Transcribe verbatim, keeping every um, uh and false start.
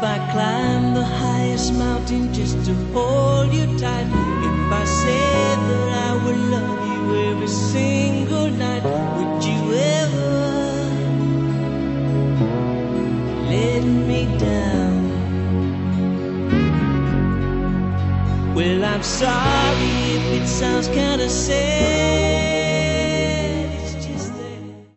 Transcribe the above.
I climb the highest mountain just to hold you tight, if I said that I would love you every single night, would you ever let me down? Well, I'm sorry if it sounds kinda sad,